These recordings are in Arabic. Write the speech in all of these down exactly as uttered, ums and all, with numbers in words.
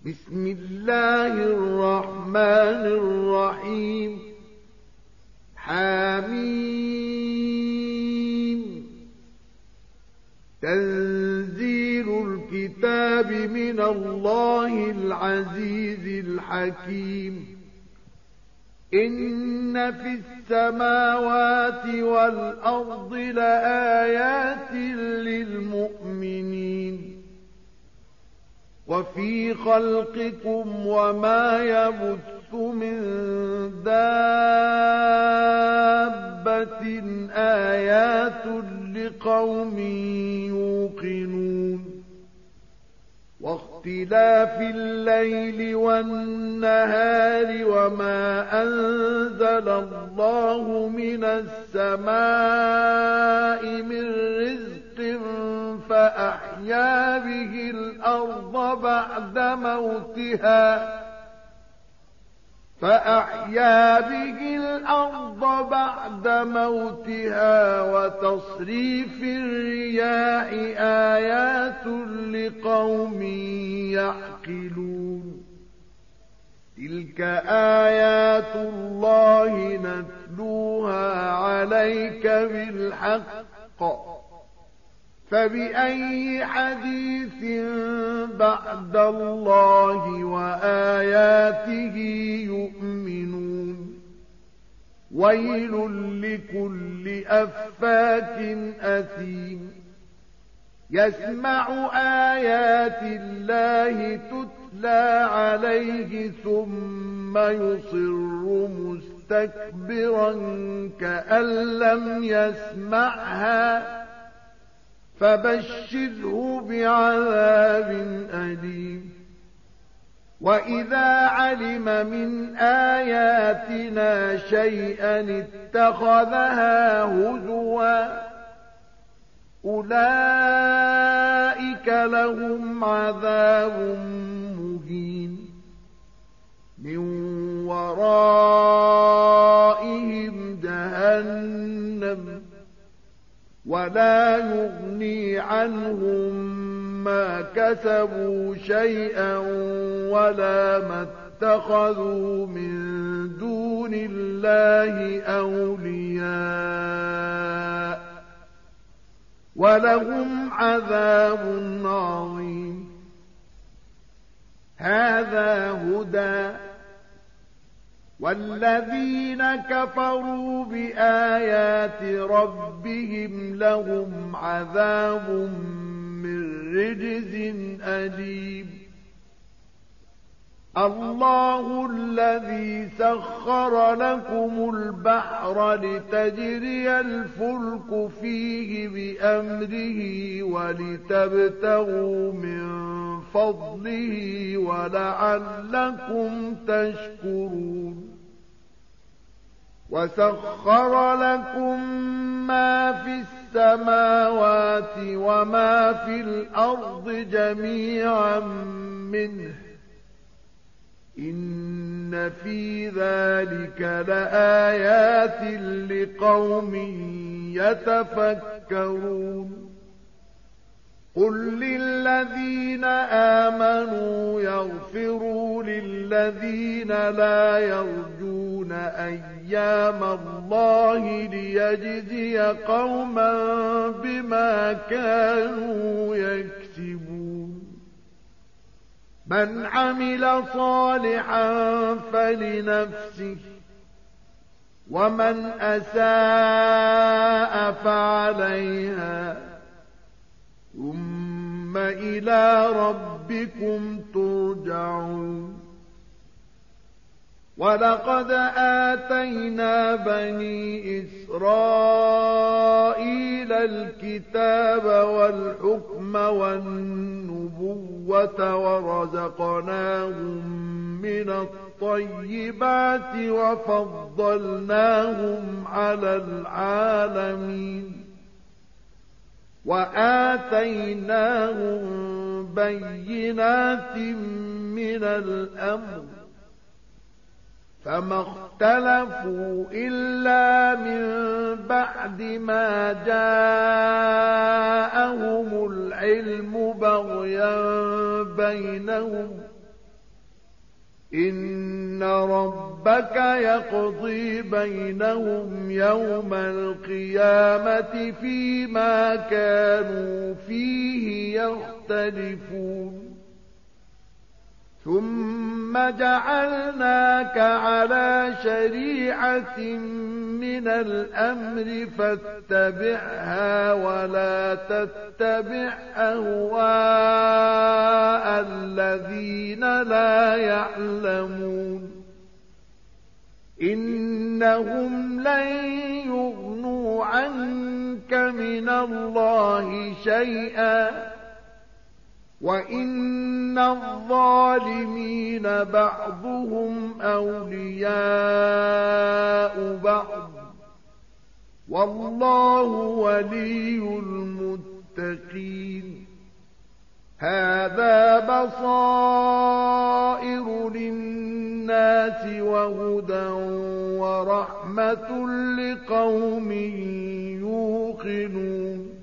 بسم الله الرحمن الرحيم حميم تنزيل الكتاب من الله العزيز الحكيم إن في السماوات والأرض لآيات للمؤمنين وفي خلقكم وما يبث من دابة آيات لقوم يوقنون واختلاف الليل والنهار وما أنزل الله من السماء من رزق فأحيا به الأرض بعد موتها فأحيا به الأرض بعد موتها وتصريف الرياح آيات لقوم يعقلون تلك آيات الله نتلوها عليك بالحق فبأي حديث بعد الله وآياته يؤمنون ويل لكل أفاك أثيم يسمع آيات الله تتلى عليه ثم يصر مستكبرا كأن لم يسمعها فبشره بعذاب أليم وإذا علم من آياتنا شيئا اتخذها هزوا أولئك لهم عذاب مهين من ورائهم جهنم ولا يغني عنهم ما كسبوا شيئا ولا ما اتخذوا من دون الله أولياء ولهم عذاب عظيم هذا هدى والذين كفروا بآيات ربهم لهم عذاب من رجز أليم الله الذي سخر لكم البحر لتجري الفلك فيه بأمره ولتبتغوا من فضله ولعلكم تشكرون وسخر لكم ما في السماوات وما في الأرض جميعا منه إن في ذلك لآيات لقوم يتفكرون قل للذين آمنوا يغفروا للذين لا يرجون أيام الله ليجزي قوما بما كانوا يكسبون من عمل صالحا فلنفسه ومن أساء فعليها ثم إلى ربكم ترجعون ولقد آتينا بني إسرائيل الكتاب والحكم والنبوة ورزقناهم من الطيبات وفضلناهم على العالمين وآتيناهم بينات من الأمر فما اختلفوا إلا من بعد ما جاءهم العلم بغيا بينهم إن ربك يقضي بينهم يوم القيامة فيما كانوا فيه يختلفون ثم جعلناك على شريعة من الأمر فاتبعها ولا تتبع أهواء الذين لا يعلمون إنهم لن يغنوا عنك من الله شيئا وإن الظالمين بعضهم أولياء بعض والله ولي المتقين هذا بصائر للناس وهدى ورحمة لقوم يوقنون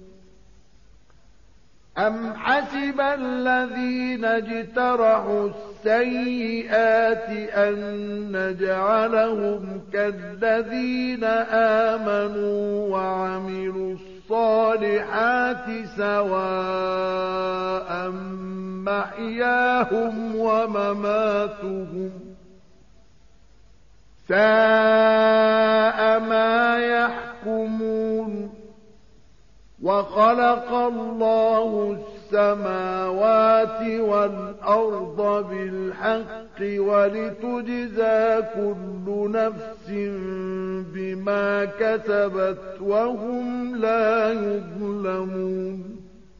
أم حسب الذين اجترحوا السيئات أن نجعلهم كالذين آمنوا وعملوا الصالحات سواء محياهم ومماتهم ساء ما يحكمون وخلق الله السماوات والأرض بالحق ولتجزى كل نفس بما كسبت وهم لا يظلمون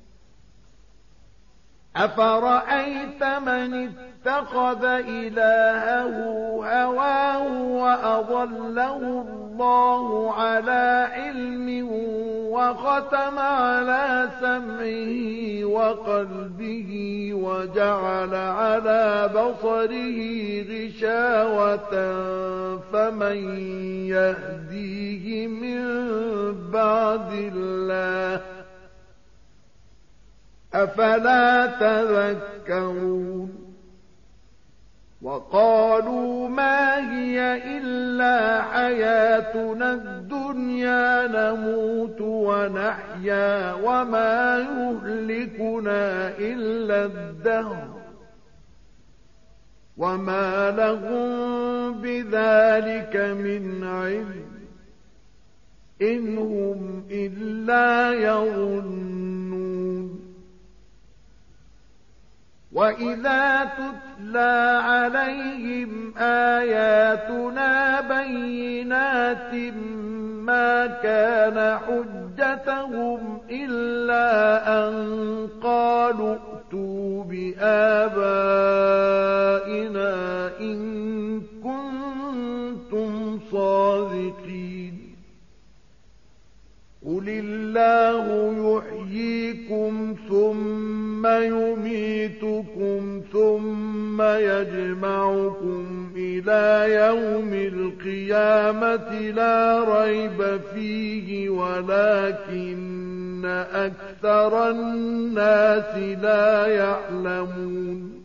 أفرأيت من اتخذ إلهه هواه وأضله الله على علم وختم على سمعه وقلبه وجعل على بصره غشاوة فمن يهديه من بعد الله أفلا تذكرون وقالوا ما هي إلا حياتنا الدنيا نموت ونحيا وما يهلكنا إلا الدهر وما لهم بذلك من علم إن هم إلا يظنون وإذا تتلى عليهم آياتنا بينات ما كان حجتهم إلا أن قالوا ائتوا بآبائنا إن كنتم صادقين قل الله يحييكم ثم يميتكم ثم يجمعكم إلى يوم القيامة لا ريب فيه ولكن أكثر الناس لا يعلمون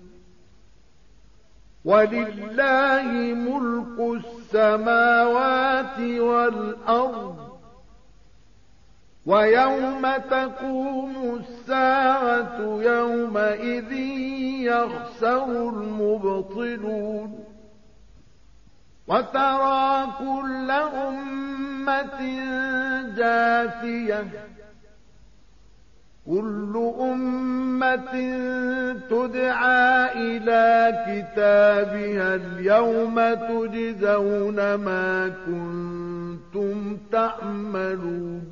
ولله ملك السماوات والأرض ويوم تقوم الساعة يومئذ يخسر المبطلون وترى كل أمة جاثية كل أمة تدعى إلى كتابها اليوم تجزون ما كنتم تعملون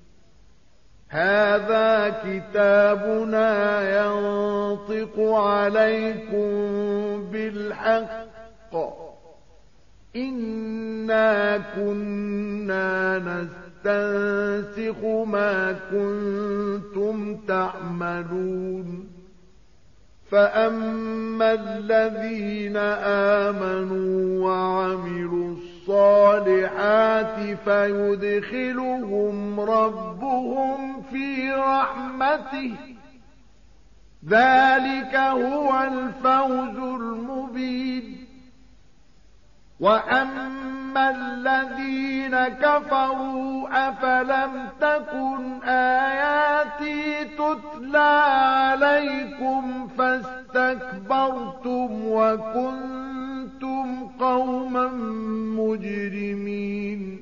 هذا كتابنا ينطق عليكم بالحق إنا كنا نستنسخ ما كنتم تعملون فأما الذين آمنوا وعملوا الصالحات فيدخلهم ربهم في رحمته ذلك هو الفوز المبين وأما الذين كفروا أفلم تكن آياتي تتلى عليكم فاستكبرتم وكنتم قوما مجرمين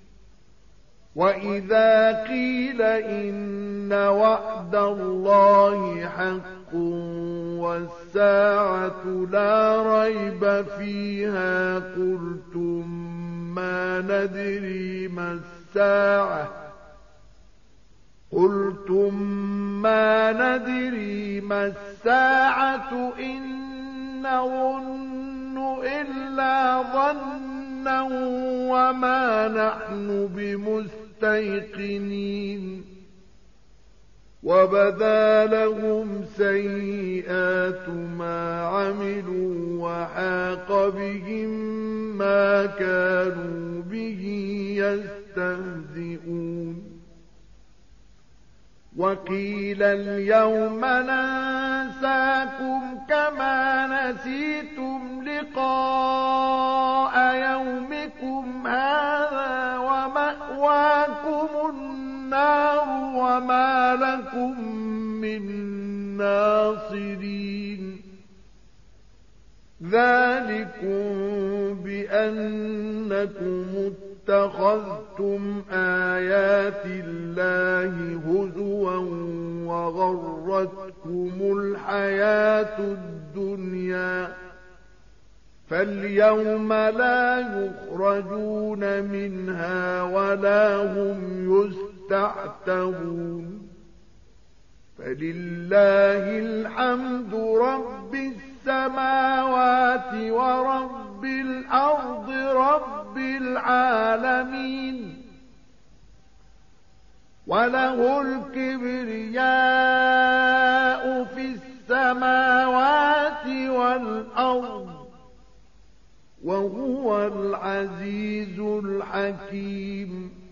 وإذا قيل إن وعد الله حق والساعة لا ريب فيها قلتم ما ندري ما الساعة قلتم ما ندري ما الساعة إن نظن إلا ظنا وما نحن بمستيقنين وبدا لهم سيئات ما عملوا وحاق بهم ما كانوا به يستهزئون وقيل اليوم ننساكم كما نسيتم لقاء يومكم هذا ومأواكم النار وما لكم من ناصرين ذلكم بأنكم اتخذتم آيات الله هزوا وغرتكم الحياة الدنيا فاليوم لا يخرجون منها ولا هم يستعتبون فلله الحمد رب السماوات ورب الأرض رب العالمين وله الكبرياء في السماوات والأرض وهو العزيز الحكيم